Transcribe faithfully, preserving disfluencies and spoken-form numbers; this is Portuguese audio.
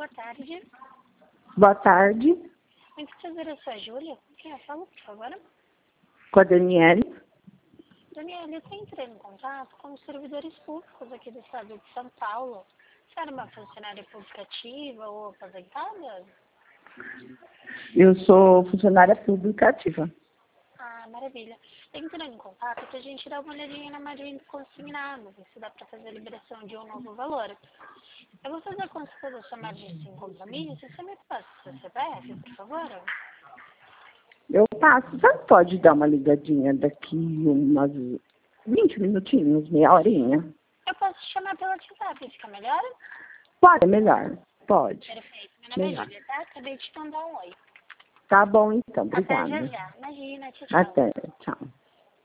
Boa tarde. Boa tarde, Muito prazer, eu sou a Júlia. Quem é? Fala, por favor. com a Daniele. Daniela, eu estou entrando em contato com os servidores públicos aqui do estado de São Paulo. Você era uma funcionária pública ativa ou aposentada? Eu sou funcionária pública ativa. Ah, maravilha. Estou entrando em contato para a gente dar uma olhadinha na margem consignada, ver se dá para fazer a liberação de um novo valor. Eu vou fazer a consulta da sua margem sem compromisso. Você me passa o seu C P F, por favor? Eu passo, você pode dar uma ligadinha daqui umas vinte minutinhos, meia horinha? Eu posso te chamar pelo WhatsApp, fica melhor? Pode, é melhor. Pode. Perfeito. Meu nome Melhor. é Júlia, tá? Acabei de te mandar um oi. Tá bom, então. Até já Obrigada. já. Imagina, tchau, tchau. Até. Tchau.